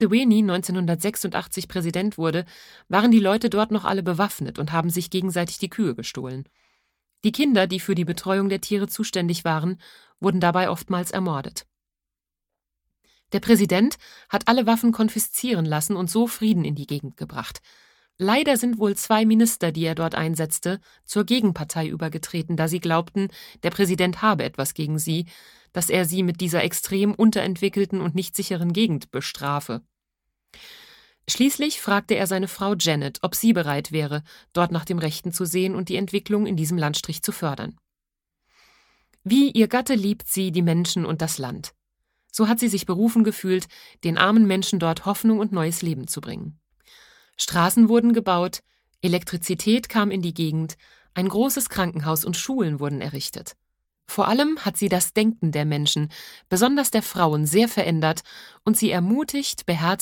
Museveni 1986 Präsident wurde, waren die Leute dort noch alle bewaffnet und haben sich gegenseitig die Kühe gestohlen. Die Kinder, die für die Betreuung der Tiere zuständig waren, wurden dabei oftmals ermordet. Der Präsident hat alle Waffen konfiszieren lassen und so Frieden in die Gegend gebracht. Leider sind wohl 2 Minister, die er dort einsetzte, zur Gegenpartei übergetreten, da sie glaubten, der Präsident habe etwas gegen sie, dass er sie mit dieser extrem unterentwickelten und nicht sicheren Gegend bestrafe. Schließlich fragte er seine Frau Janet, ob sie bereit wäre, dort nach dem Rechten zu sehen und die Entwicklung in diesem Landstrich zu fördern. Wie ihr Gatte liebt sie die Menschen und das Land. So hat sie sich berufen gefühlt, den armen Menschen dort Hoffnung und neues Leben zu bringen. Straßen wurden gebaut, Elektrizität kam in die Gegend, ein großes Krankenhaus und Schulen wurden errichtet. Vor allem hat sie das Denken der Menschen, besonders der Frauen, sehr verändert und sie ermutigt, beherzigt